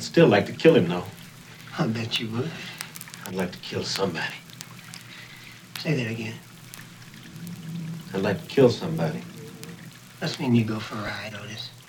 I'd still like to kill him, though. I bet you would. I'd like to kill somebody. Say that again. I'd like to kill somebody. Must mean you go for a ride, Otis.